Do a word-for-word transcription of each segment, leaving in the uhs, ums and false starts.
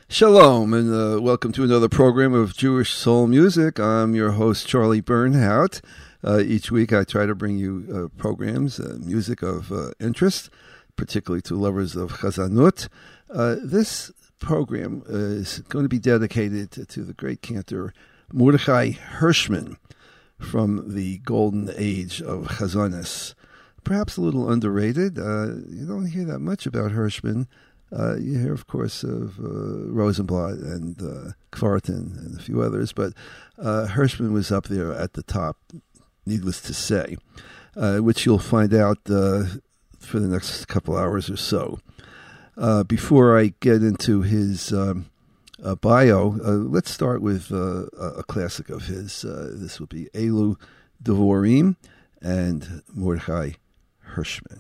Shalom, and uh, welcome to another program of Jewish Soul Music. I'm your host, Charlie Bernhout. Uh, each week I try to bring you uh, programs, uh, music of uh, interest, particularly to lovers of Chazanut. Uh, this program uh, is going to be dedicated to, to the great cantor Mordechai Hirschman from the golden age of Chazanis. Perhaps a little underrated. Uh, you don't hear that much about Hirschman. Uh, you hear, of course, of uh, Rosenblatt and uh, Kvartin and a few others, but uh, Hirschman was up there at the top, needless to say, uh, which you'll find out uh, for the next couple hours or so. Uh, before I get into his um, uh, bio, uh, let's start with uh, a classic of his. Uh, this will be Elu Devorim and Mordechai Hirschman.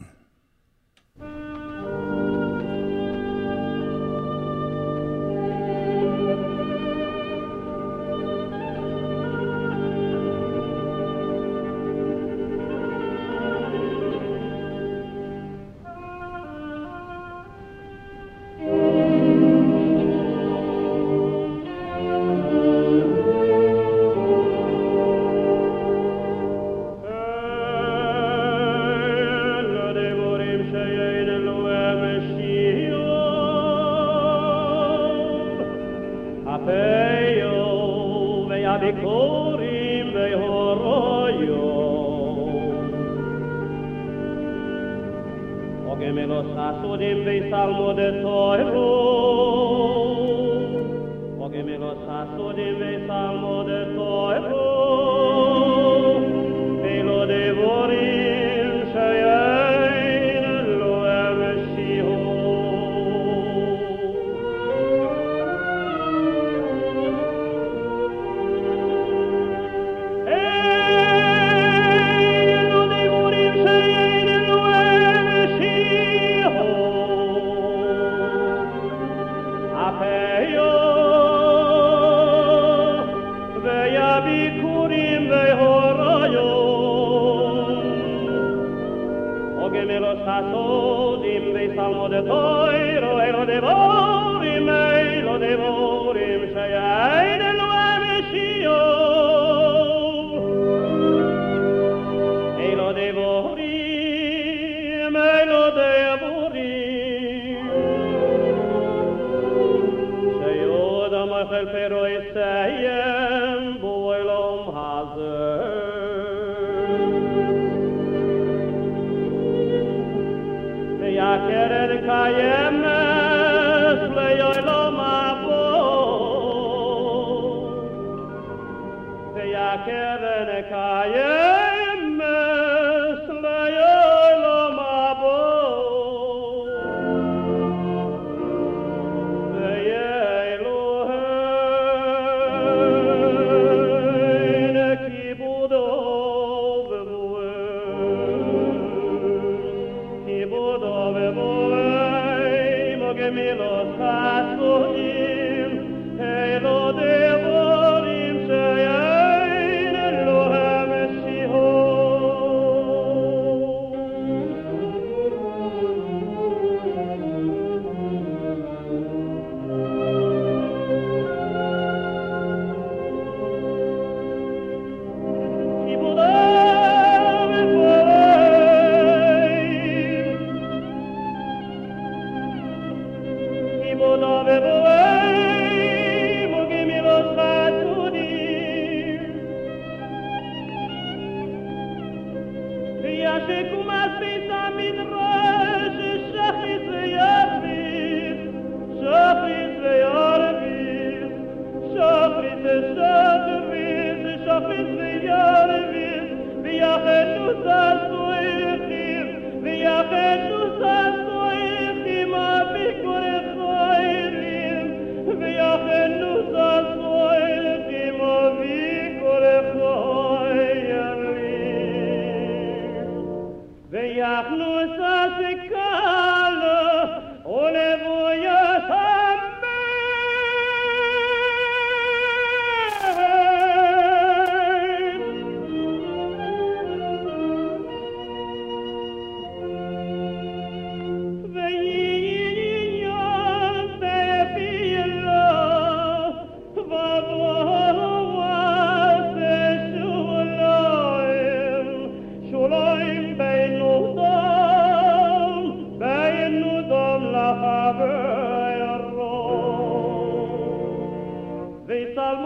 Dove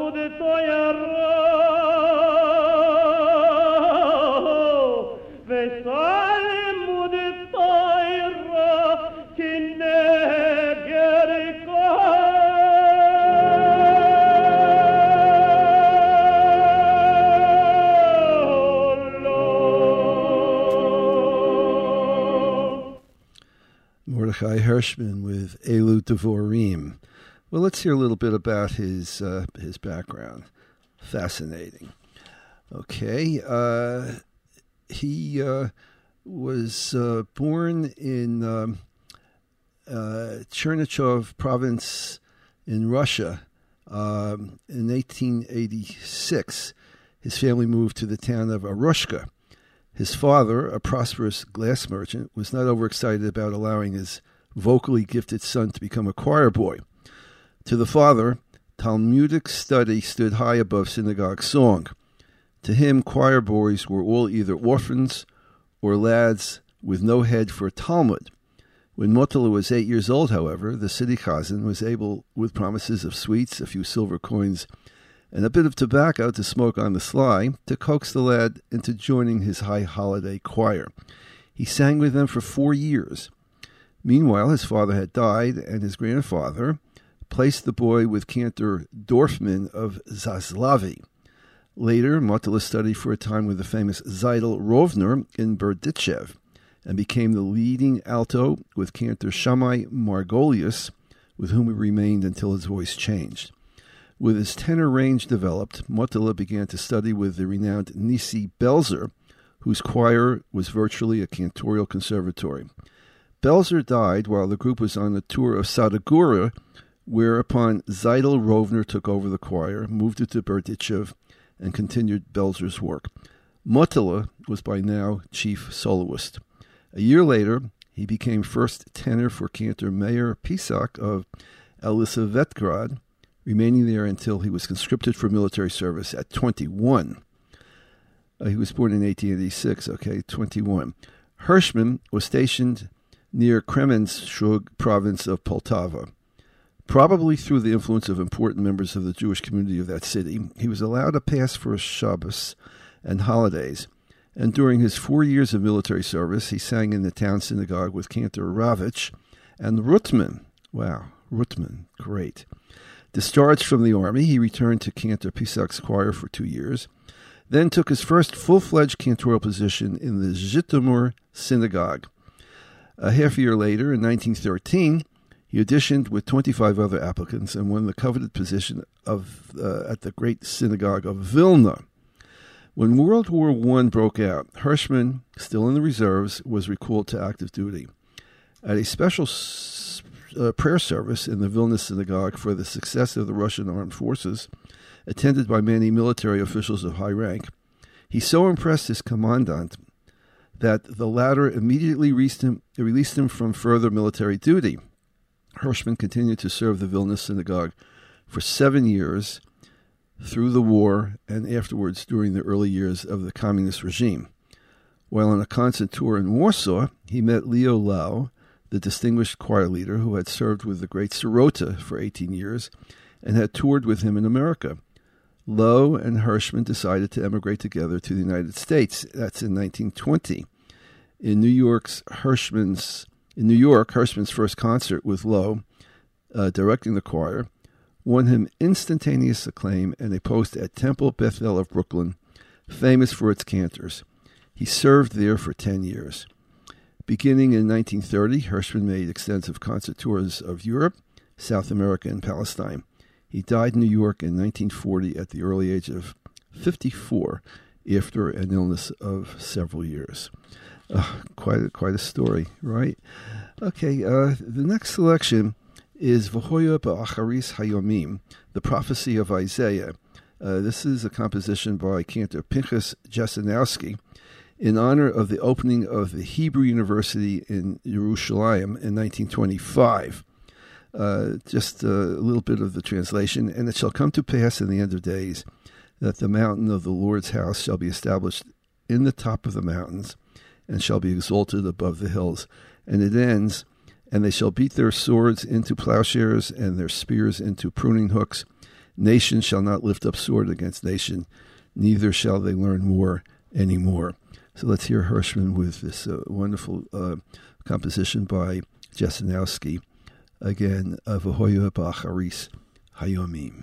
Mordechai Hershman with Elu Devorim. Well, let's hear a little bit about his uh, his background. Fascinating. Okay, uh, he uh, was uh, born in um, uh, Chernichov province in Russia um, in eighteen eighty-six. His family moved to the town of Arushka. His father, a prosperous glass merchant, was not overexcited about allowing his vocally gifted son to become a choir boy. To the father, Talmudic study stood high above synagogue song. To him, choir boys were all either orphans or lads with no head for Talmud. When Motala was eight years old, however, the city chazan was able, with promises of sweets, a few silver coins, and a bit of tobacco to smoke on the sly, to coax the lad into joining his high holiday choir. He sang with them for four years. Meanwhile, his father had died, and his grandfather placed the boy with cantor Dorfman of Zaslavi. Later, Motala studied for a time with the famous Zeidel Rovner in Berdichev, and became the leading alto with cantor Shammai Margolius, with whom he remained until his voice changed. With his tenor range developed, Motala began to study with the renowned Nissi Belzer, whose choir was virtually a cantorial conservatory. Belzer died while the group was on a tour of Sadagura, whereupon Zeidel Rovner took over the choir, moved it to Berdichev, and continued Belzer's work. Motala was by now chief soloist. A year later, he became first tenor for cantor Meir Pisak of Elisavetgrad, remaining there until he was conscripted for military service at twenty-one. Uh, he was born in eighteen eighty-six, okay, twenty-one. Hershman was stationed near Kremenchug province of Poltava. Probably through the influence of important members of the Jewish community of that city, he was allowed a pass for Shabbos and holidays, and during his four years of military service, he sang in the town synagogue with cantor Ravitch and Rutman. Wow, Rutman, great. Discharged from the army, he returned to cantor Pisak's choir for two years, then took his first full-fledged cantorial position in the Zhitomir synagogue. A half year later, in nineteen thirteen, he auditioned with twenty-five other applicants and won the coveted position of uh, at the great synagogue of Vilna. When World War One broke out, Hershman, still in the reserves, was recalled to active duty. At a special s- uh, prayer service in the Vilna synagogue for the success of the Russian armed forces, attended by many military officials of high rank, he so impressed his commandant that the latter immediately released him, released him from further military duty. Hershman continued to serve the Vilna synagogue for seven years through the war and afterwards during the early years of the communist regime. While on a concert tour in Warsaw, he met Leo Lau, the distinguished choir leader who had served with the great Sirota for eighteen years and had toured with him in America. Lowe and Hershman decided to emigrate together to the United States. That's in nineteen twenty. In New York's Hershman's in New York, Hershman's first concert with Lowe, uh, directing the choir, won him instantaneous acclaim and a post at Temple Bethel of Brooklyn, famous for its cantors. He served there for ten years. Beginning in nineteen thirty, Hershman made extensive concert tours of Europe, South America, and Palestine. He died in New York in nineteen forty at the early age of fifty-four after an illness of several years. Uh, quite, a, quite a story, right? Okay, uh, the next selection is V'hoya Ba'acharis Hayomim, the prophecy of Isaiah. Uh, this is a composition by cantor Pinchas Jasanowski in honor of the opening of the Hebrew University in Yerushalayim in nineteen twenty-five. Uh, just a little bit of the translation. And it shall come to pass in the end of days that the mountain of the Lord's house shall be established in the top of the mountains and shall be exalted above the hills. And it ends, and they shall beat their swords into plowshares and their spears into pruning hooks. Nation shall not lift up sword against nation, neither shall they learn war anymore. So let's hear Hirschman with this uh, wonderful uh, composition by Jasanowski. Again, V'hoya ba'acharis hayomim.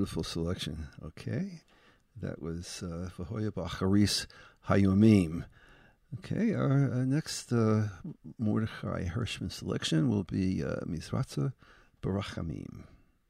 beautiful selection. Okay. That was uh, Vahoya Bacharis Hayomim. Okay, our, our next uh, Mordechai Hirschman selection will be uh, Mizratza Barachamim.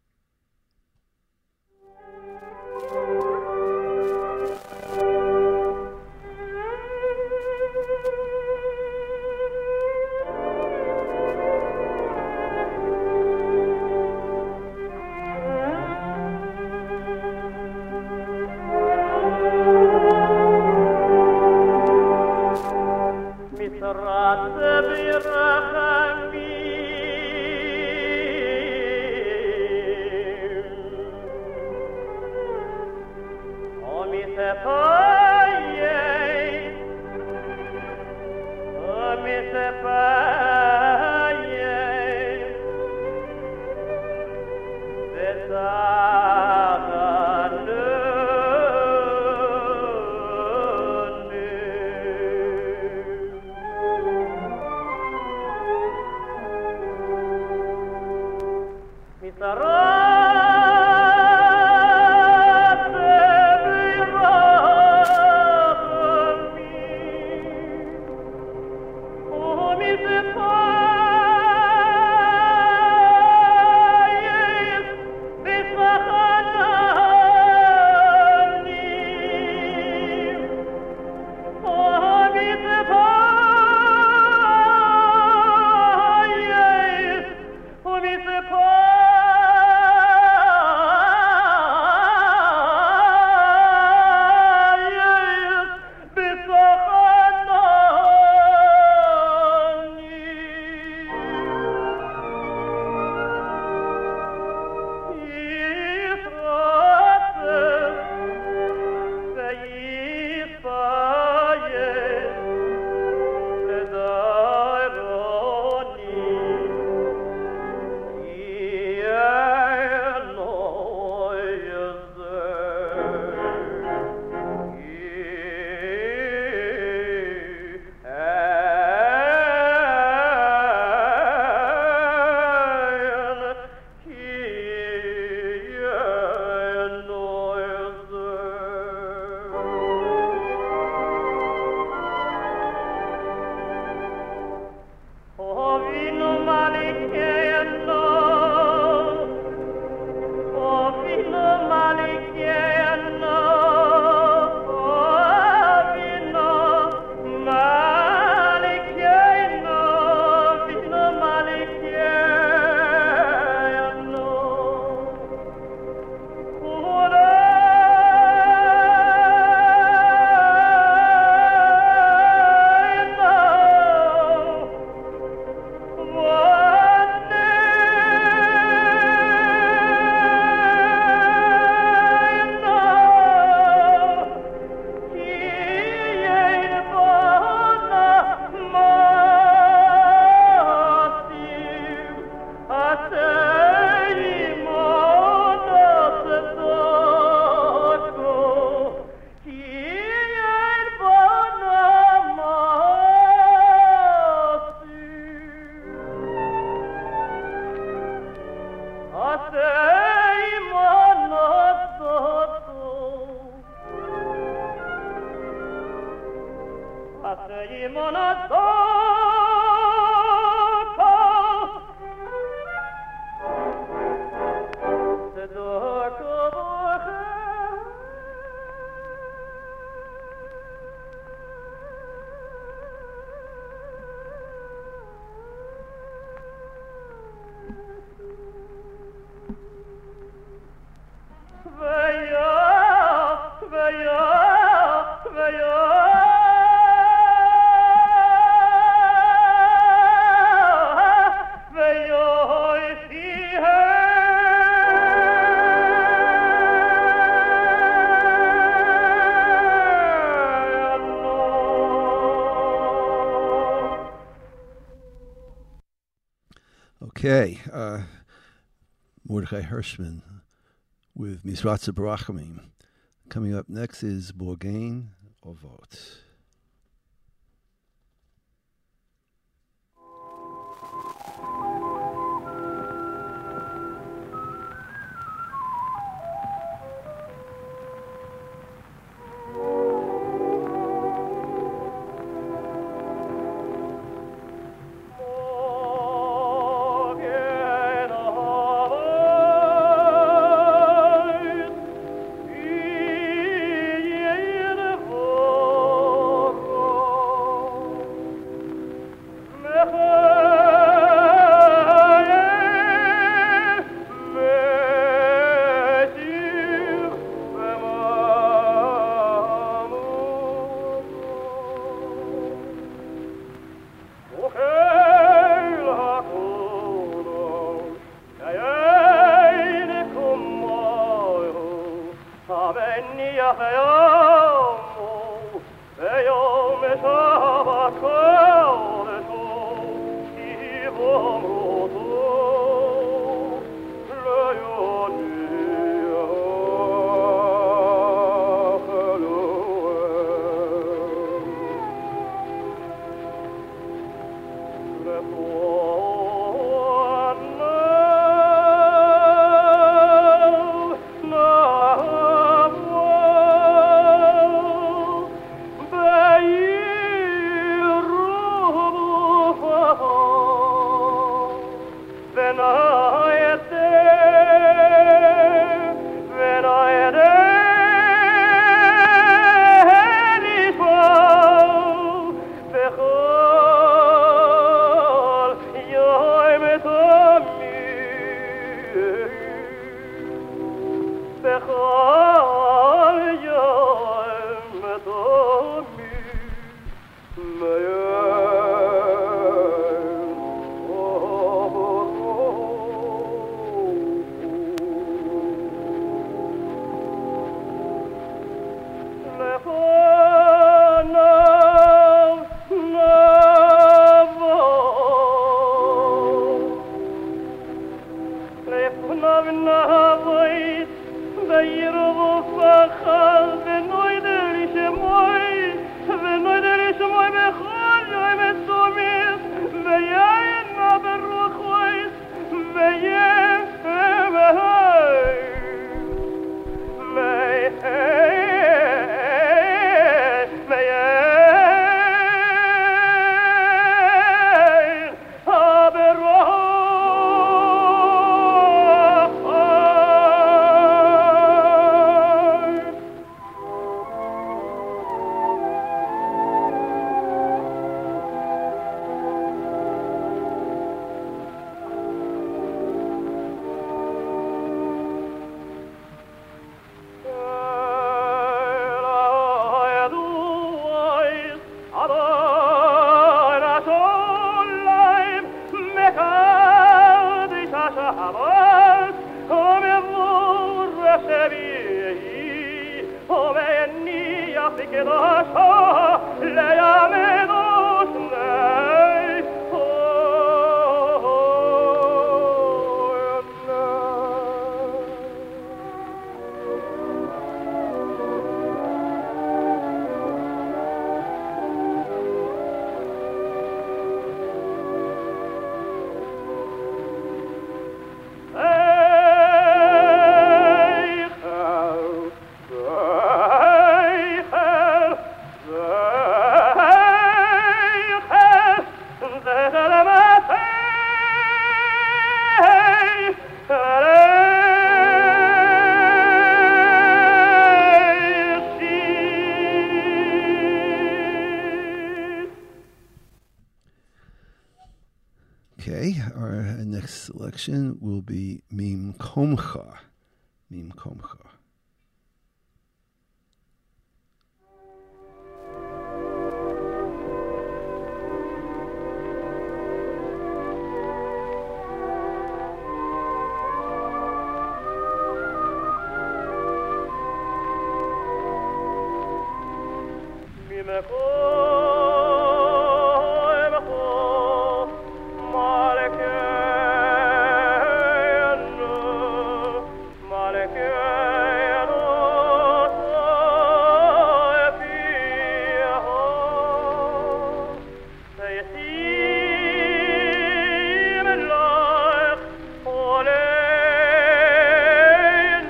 Okay, uh, Mordechai Hirschman with Mizratza Barachamim. Coming up next is Borgain Ovot. Okay, our next selection will be Mimkomcha. Mimkomcha.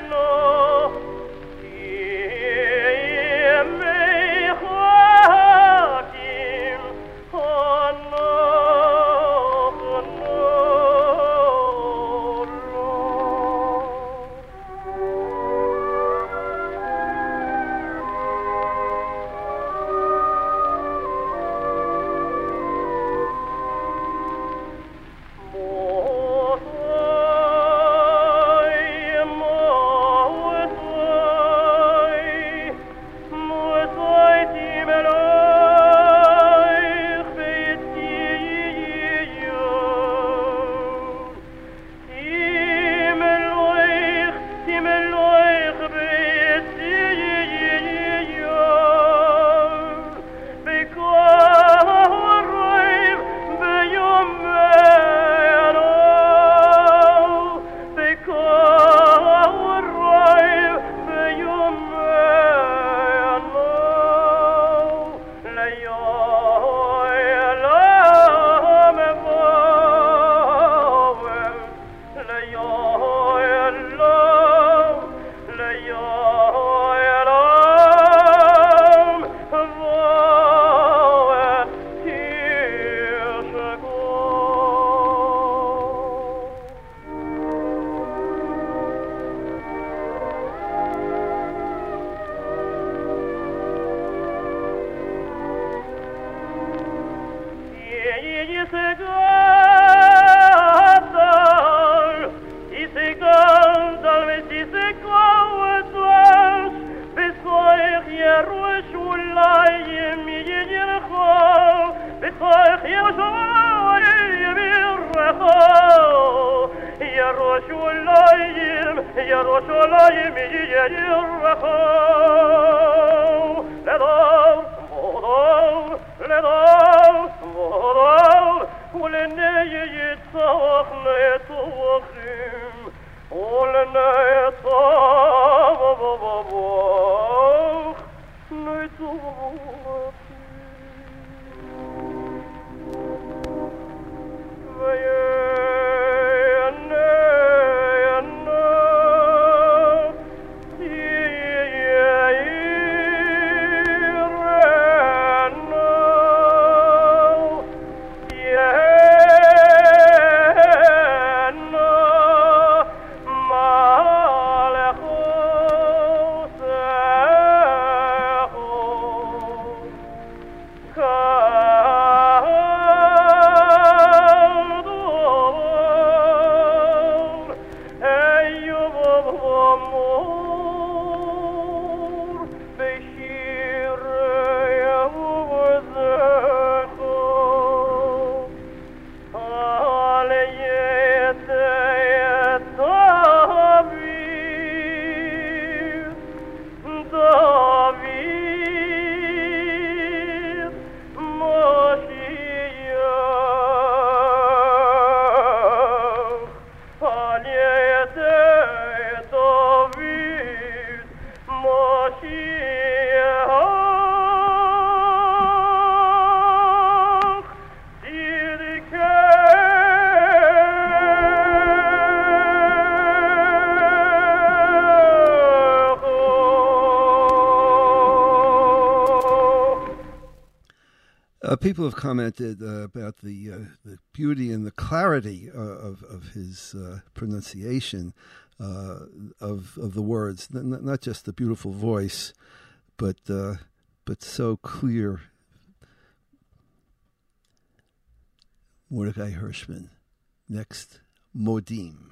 Oh Uh, people have commented uh, about the uh, the beauty and the clarity uh, of of his uh, pronunciation uh, of of the words, N- not just the beautiful voice, but uh, but so clear. Mordecai Hirschman, next, Modim.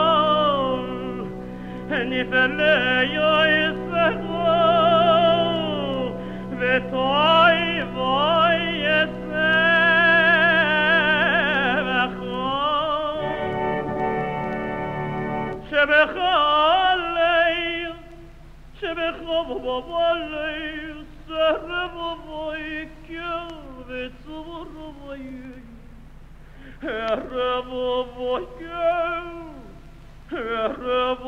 If שבחלי שבחבלי סרב ויקר וצור ויק הרב ויקר הרב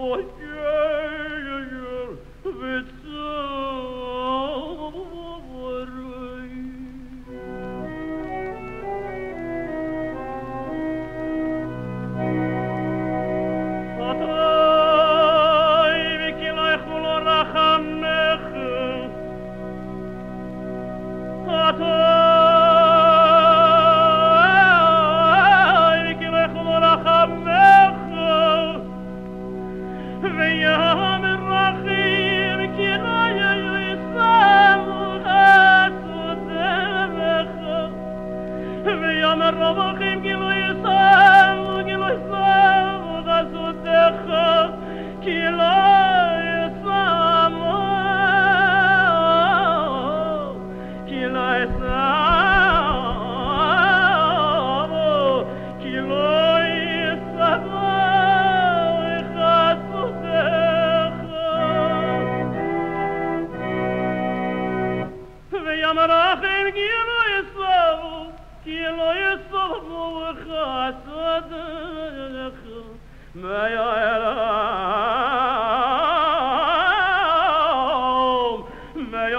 ויקר וצור רבכים כי לא יסם כי לא יסם חסותך כי לא יסם כי לא יסם כי לא יסם חסותך ויאמרכם כי לא יסם כי לא יסובו חסדך מה יעלם מה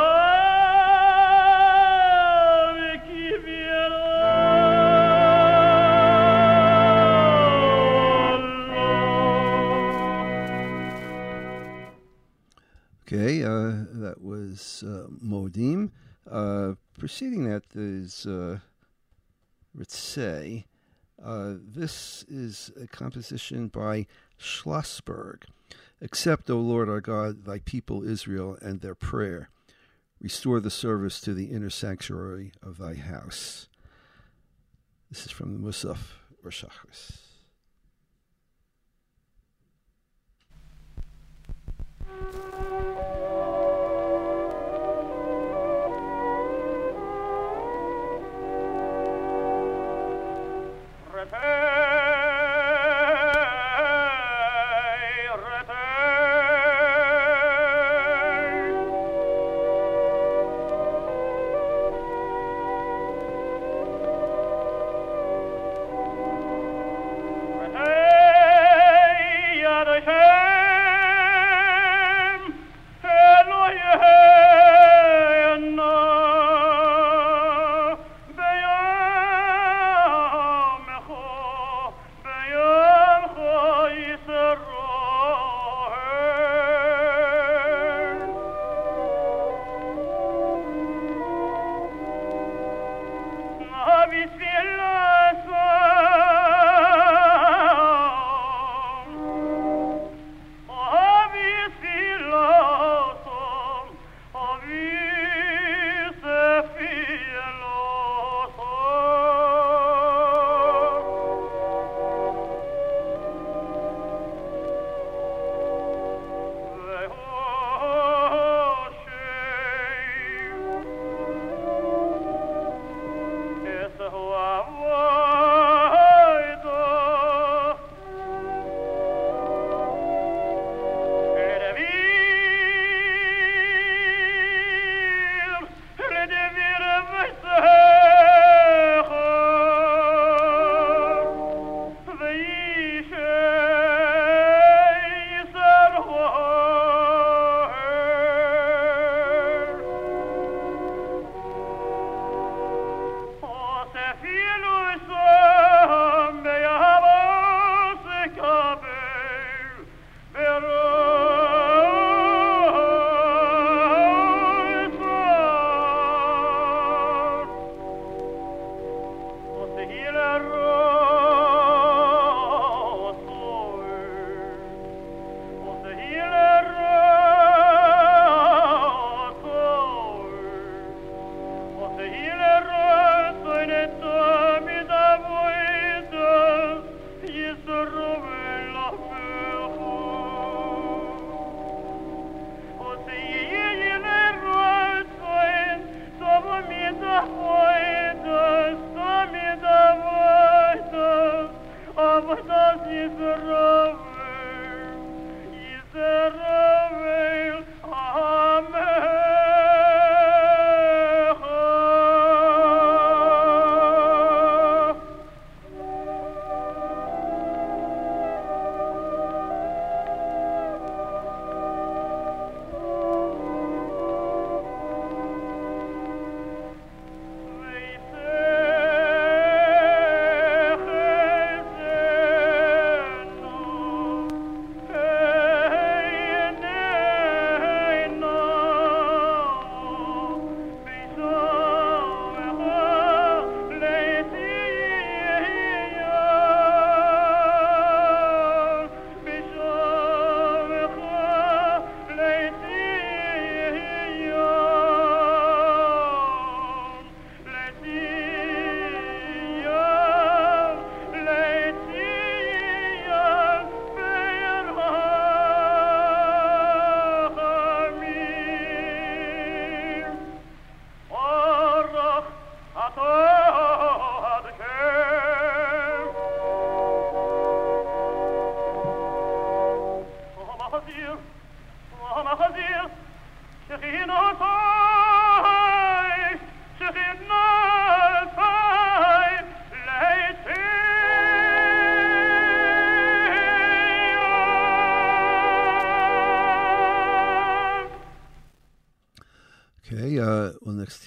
יעלם כי Okay, uh, that was uh, Modim. Uh, preceding that is uh, Ritzay. Uh, this is a composition by Schlossberg. Accept, O Lord our God, thy people Israel and their prayer. Restore the service to the inner sanctuary of thy house. This is from the Musaf Rosh Hashanah. هو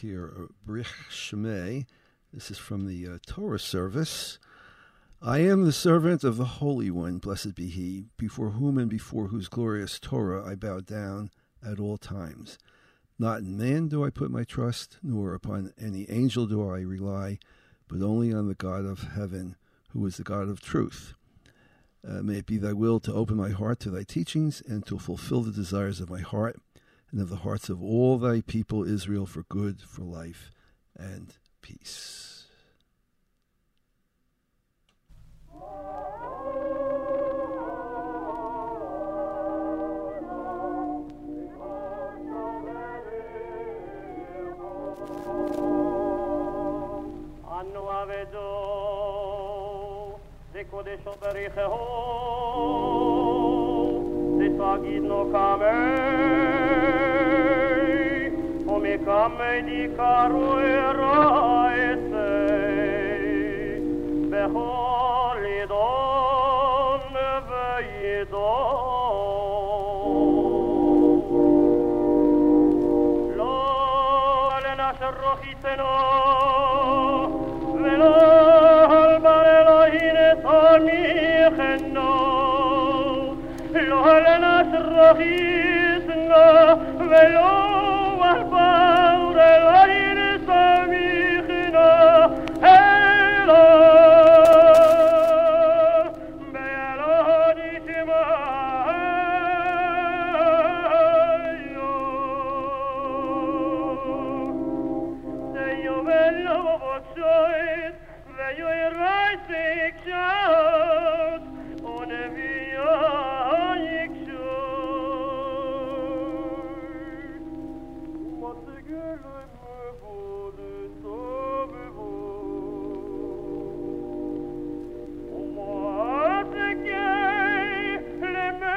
hear uh, Brich Shemay. This is from the uh, Torah service. I am the servant of the Holy One, blessed be He, before whom and before whose glorious Torah I bow down at all times. Not in man do I put my trust, nor upon any angel do I rely, but only on the God of heaven, who is the God of truth. Uh, may it be thy will to open my heart to thy teachings, and to fulfill the desires of my heart, and of the hearts of all thy people Israel, for good, for life, and peace. Kodesh baricheho, desagid no kamei, o me kamei di karu eraetei, behol idon veidon. Lo lenasher rochiteno, velo Amicheno, lo helenas rochisno, velo albaure lo ines amicheno, hello, belo dicimayo, se io bello vocoit, veio il rising shout on every shore. What the girl I me de sauve-vous. Moi the gay le me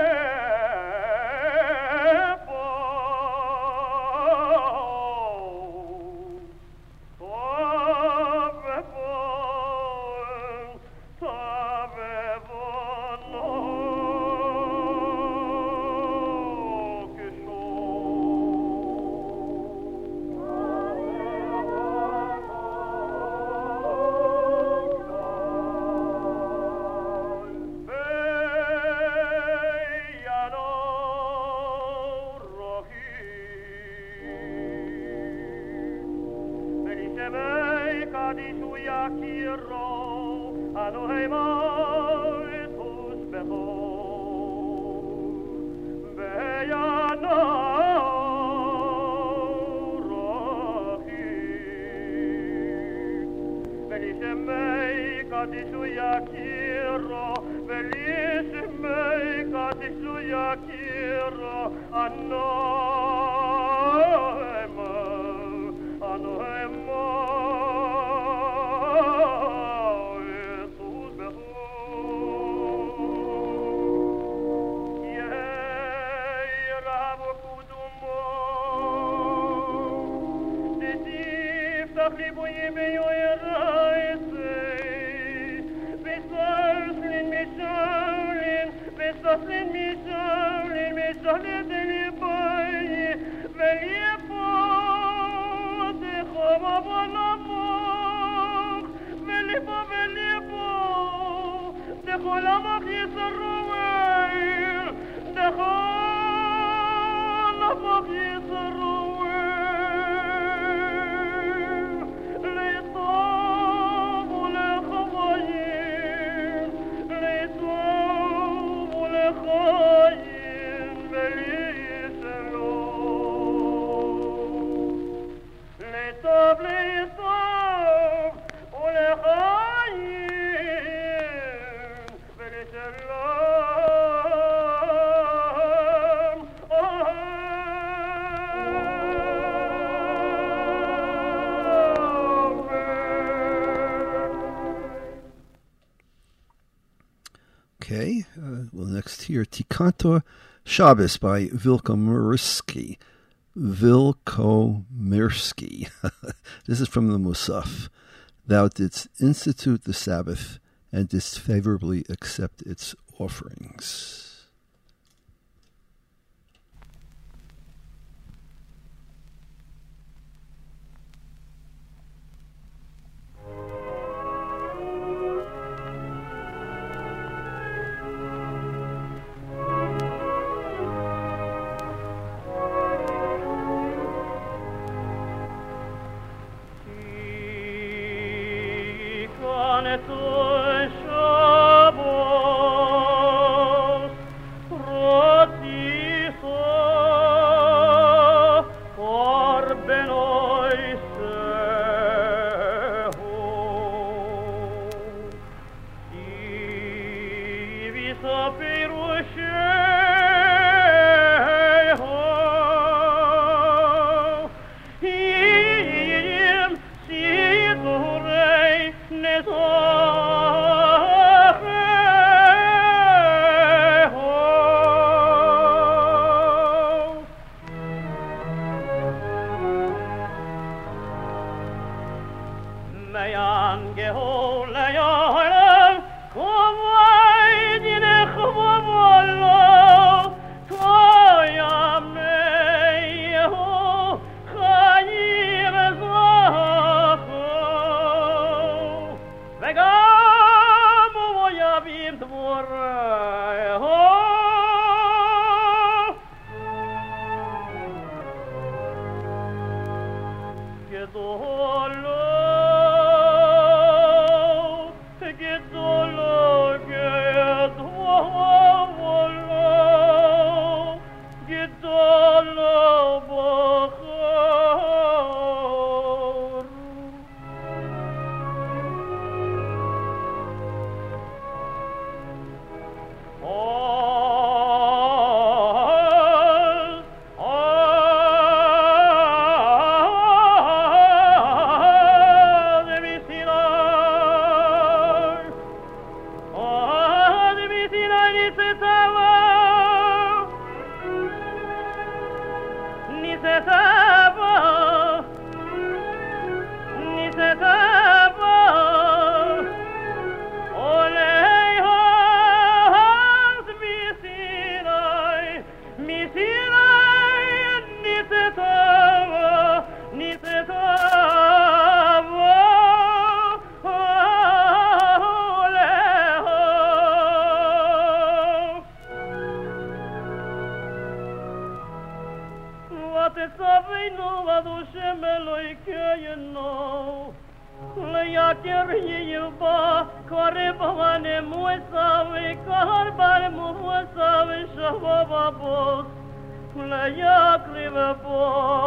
Okay, uh, well, next here, Tikantor Shabbos by Vilkomirsky. Vilkomirsky. This is from the Musaf. Thou didst institute the Sabbath, and didst favorably accept its offerings. Anetul Shabbos, Rotiso, Korbenoi Seho, Divis Apirusheho, Im Sidurei Nezoreho. Meyan geholeyan, kovay dine khvavolo, toyam neho, chayim ezacho, vegam uvoyavim dvoreho. Gedolo, gedolo, gedolo, gedolo, bachar. Vatesavinu vadushem Elokeinu, leyaker yilba, koribane muesavi, karbane muesavi shavavabos, leyakrive bo,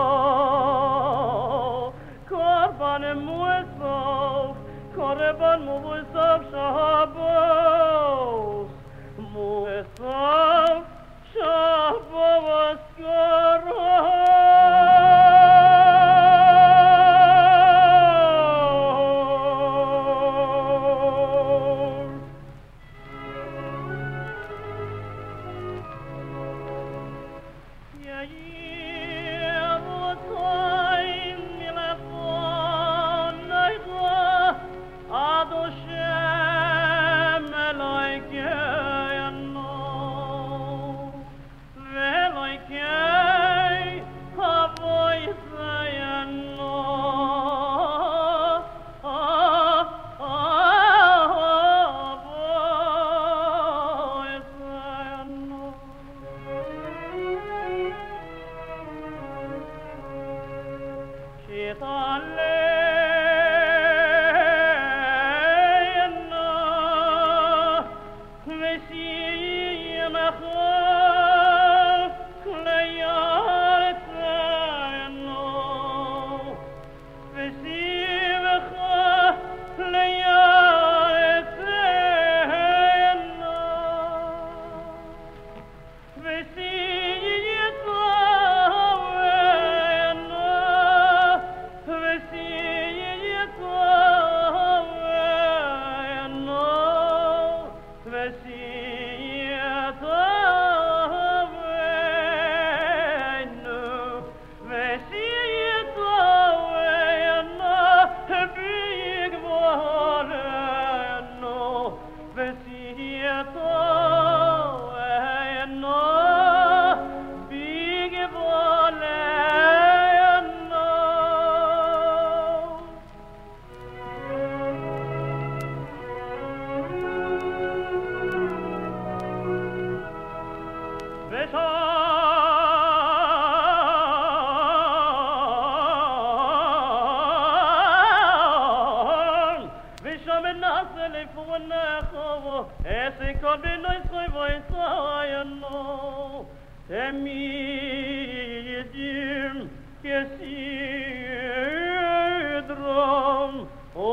karbane muesav, korban muesav shahabos, muesav shahabos Adoshem לפונךו, אסי כל בנוי סחוי ויסיינו, תמידים כסדרם,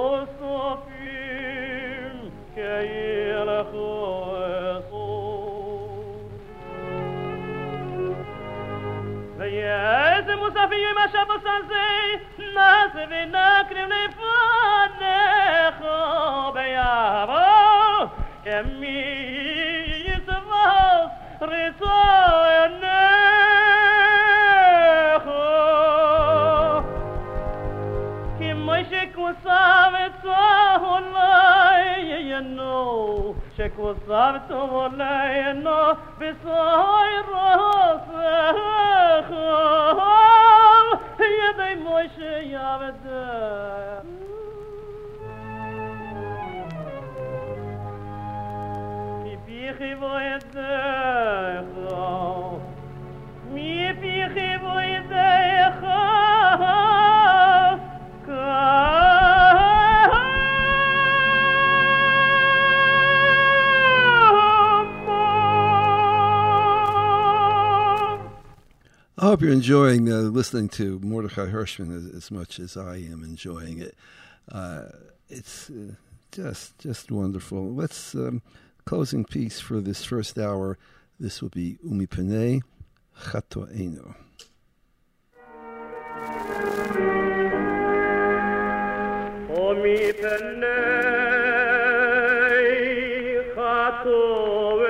וסופים כילכו אסור. ויעז מוספים השבוס הזה, נעשה ונקריב לפניך ביעבור, כמי יצבוס רצונך. כמו שכוסה וצהוליינו, שכוסה וצהוליינו, בסוי רוסך, ידי מוישה יעבדך. מפיכי וידך, מפיכי וידך, I hope you're enjoying uh, listening to Mordechai Hirschman as, as much as I am enjoying it. Uh, it's uh, just just wonderful. Let's um, closing piece for this first hour. This will be Umi Penei Chatoenu. Umi Penei Chatoenu.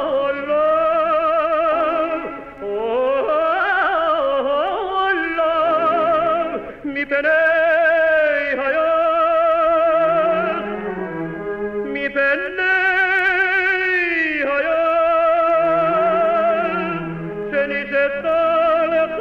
Oh פני הים, מפני הים, שנישאת לך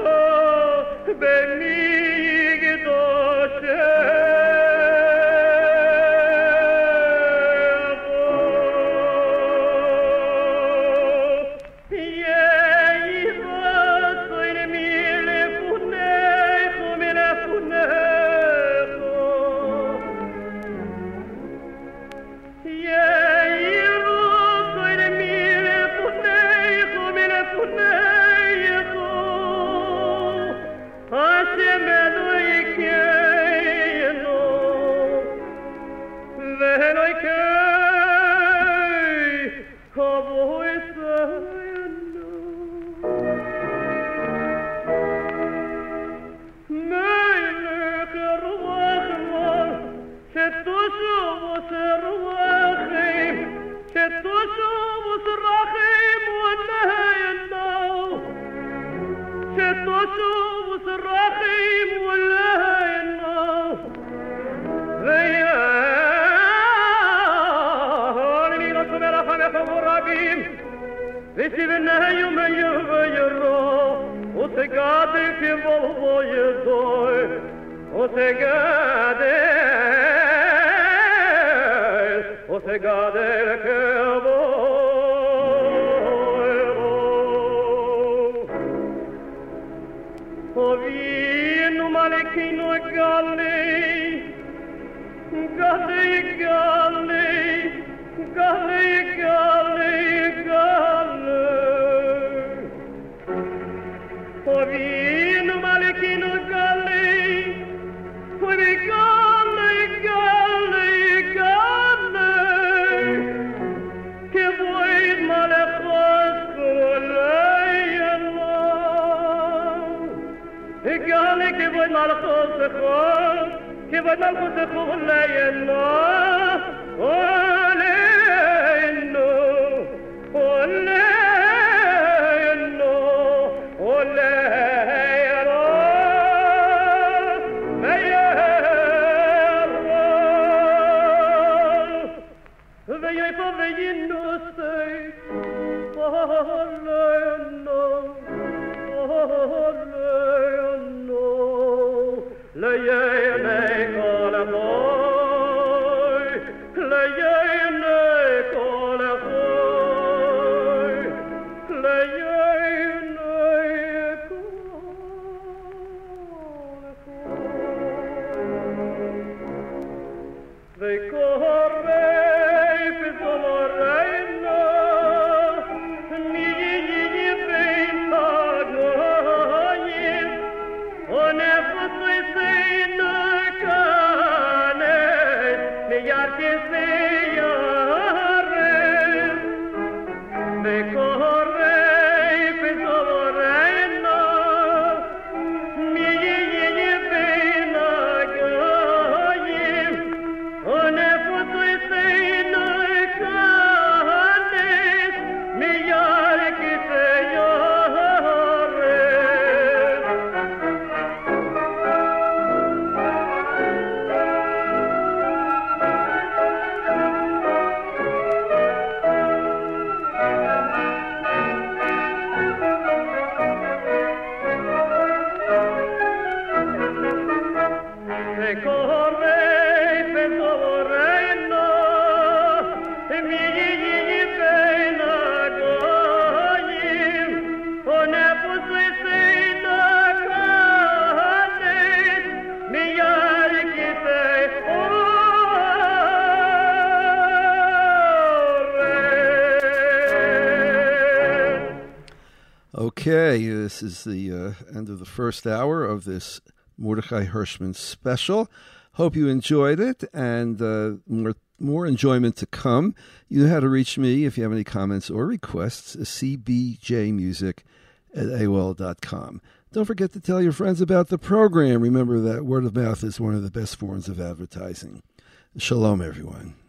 Okay, this is the uh, end of the first hour of this Mordechai Hirschman special. Hope you enjoyed it, and uh, more more enjoyment to come. You know how to reach me if you have any comments or requests, c b j music at a o l dot com. Don't forget to tell your friends about the program. Remember that word of mouth is one of the best forms of advertising. Shalom, everyone.